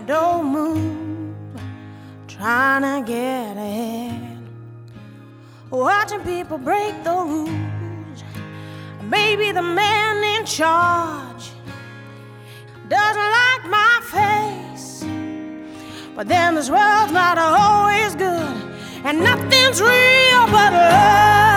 don't move, trying to get ahead, watching people break the rules. Maybe the man in charge doesn't like my face, but then this world's not always good, and nothing's real but love.